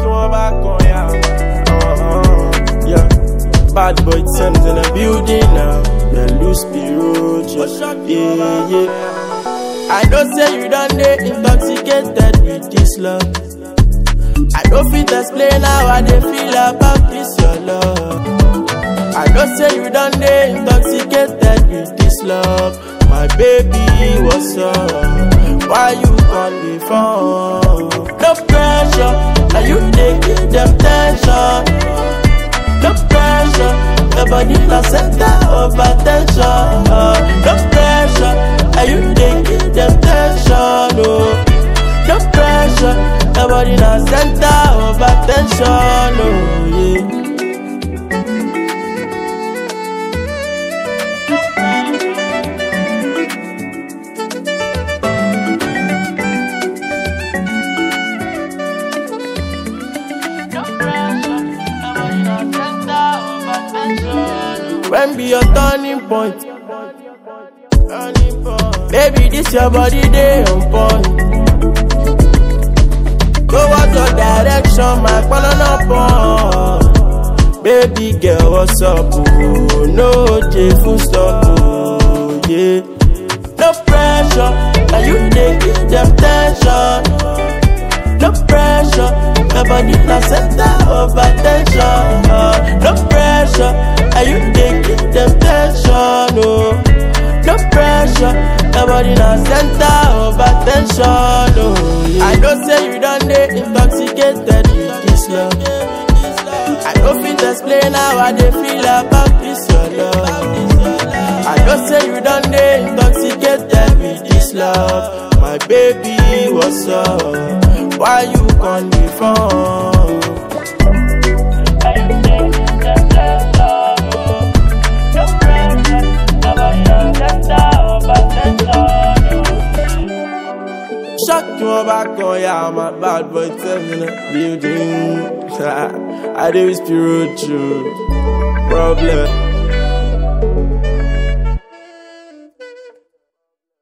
you on back on, yeah. Bad boy Thames in the building now. The loose spiritual, yeah. I don't say you done dey intoxicated with this love. I don't fit explain how I dey feel about this your love. I don't say you done dey intoxicated with this love. My baby, what's up? Why you call me phone? No pressure, and you dey give them tension. No pressure, your body na center of attention. No pressure, and you dey give them tension. Oh, no pressure, your body na center of attention. Oh, yeah. When be your turning point? Baby, this your body day on point. Go out your direction, my banana point. Baby girl, what's up? Oh, no J full stop. Oh, yeah. No pressure, and you dey give them tension. No pressure, your body na center of attention. No pressure, and you dey give them tension. Oh, no pressure, your body na center of attention. Oh, yeah. I don't say you done dey intoxicated with this love. I don't fit explain how I dey feel about this your love. I don't say you done dey intoxicated with this love. My baby, what's up? Why you call me phone? Shut your back on, yeah, my bad boy Thames in the building. I do spiritual problem.